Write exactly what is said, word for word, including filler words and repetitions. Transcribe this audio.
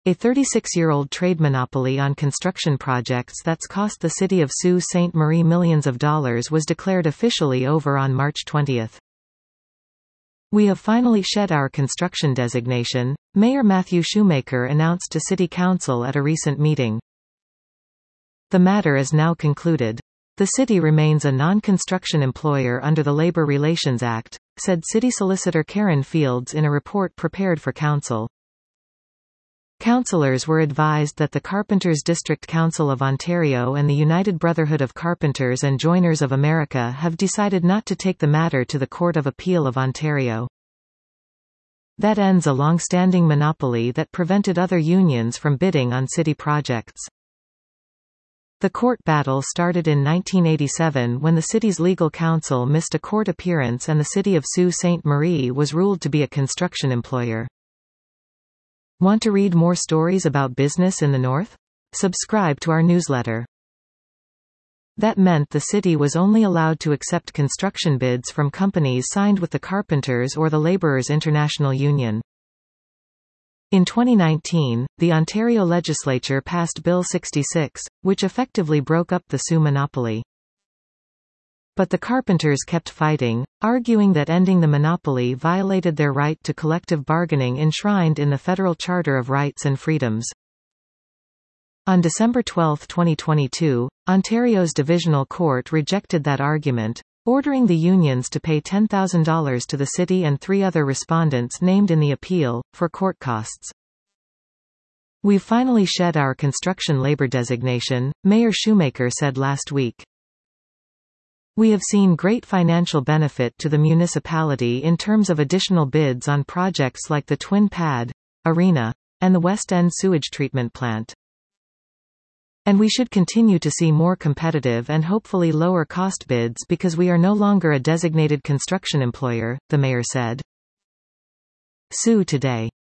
A thirty-six-year-old trade monopoly on construction projects that's cost the city of Sault Ste. Marie millions of dollars was declared officially over on March twentieth. We have finally shed our construction designation, Mayor Matthew Shoemaker announced to City Council at a recent meeting. The matter is now concluded. The city remains a non-construction employer under the Labor Relations Act, said City Solicitor Karen Fields in a report prepared for Council. Councillors were advised that the Carpenters District Council of Ontario and the United Brotherhood of Carpenters and Joiners of America have decided not to take the matter to the Court of Appeal of Ontario. That ends a long-standing monopoly that prevented other unions from bidding on city projects. The court battle started in nineteen eighty-seven when the city's legal counsel missed a court appearance and the city of Sault Ste. Marie was ruled to be a construction employer. Want to read more stories about business in the North? Subscribe to our newsletter. That meant the city was only allowed to accept construction bids from companies signed with the Carpenters or the Labourers International Union. In twenty nineteen, the Ontario legislature passed Bill sixty-six, which effectively broke up the S U monopoly. But the Carpenters kept fighting, arguing that ending the monopoly violated their right to collective bargaining enshrined in the Federal Charter of Rights and Freedoms. On December twelfth twenty twenty-two, Ontario's Divisional Court rejected that argument, ordering the unions to pay ten thousand dollars to the city and three other respondents named in the appeal, for court costs. We've finally shed our construction labor designation, Mayor Shoemaker said last week. We have seen great financial benefit to the municipality in terms of additional bids on projects like the Twin Pad, Arena, and the West End sewage treatment plant. And we should continue to see more competitive and hopefully lower cost bids because we are no longer a designated construction employer, the mayor said. Sue Today.